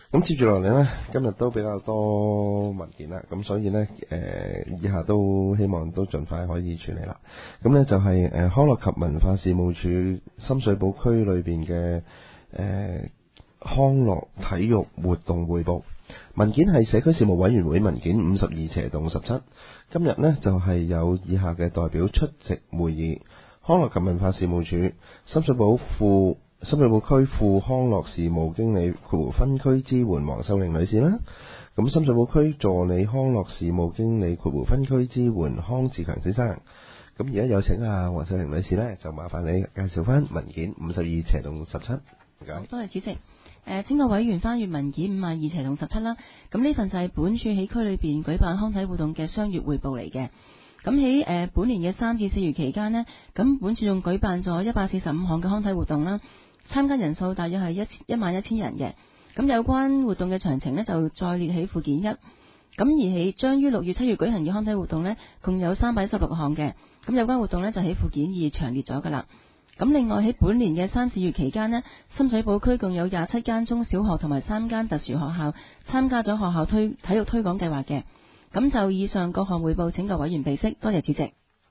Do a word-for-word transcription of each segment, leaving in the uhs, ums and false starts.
咁接住落嚟呢，今日都比較多文件啦，咁所以呢，誒、呃，以下都希望都盡快可以處理啦。咁呢就係、是、誒、呃、康樂及文化事務署深水埗區裏邊嘅誒康樂體育活動匯報文件，係社區事務委員會文件五十二斜棟十七。今日呢，就係、是、有以下嘅代表出席會議：康樂及文化事務署深水埗副深水埗區副康樂事務經理括弧分區支援黃秀玲女士啦，咁深水埗區助理康樂事務經理括弧分區支援康志強先生。咁而家有請阿黃秀玲女士呢，就麻煩你介紹翻文件五十二斜棟十七。 好，多謝主席。誒，請個委員翻閱文件五十二斜棟十七啦。咁呢份就係本處喺區裏邊舉辦康體活動嘅雙月匯報嚟嘅。咁喺誒本年嘅三至四月期間呢，咁本處仲舉辦咗一百四十五項嘅康體活動啦。參加人數大約係一一萬一千人嘅，咁有關活動嘅詳情呢，就再列喺附件一。咁而喺將於六月、七月舉行嘅康體活動呢，共有三百一十六項嘅，咁有關活動呢，就喺附件二詳列咗噶啦。咁另外喺本年嘅三四月期間呢，深水埗區共有廿七間中小學同埋三間特殊學校參加咗學校推體育推廣計劃嘅。咁就以上各項匯報，請各委員備悉，多謝主席。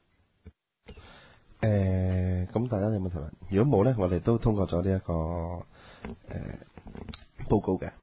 誒，咁大家有冇提問？如果冇呢，我哋都通過咗呢一個誒、呃、報告嘅。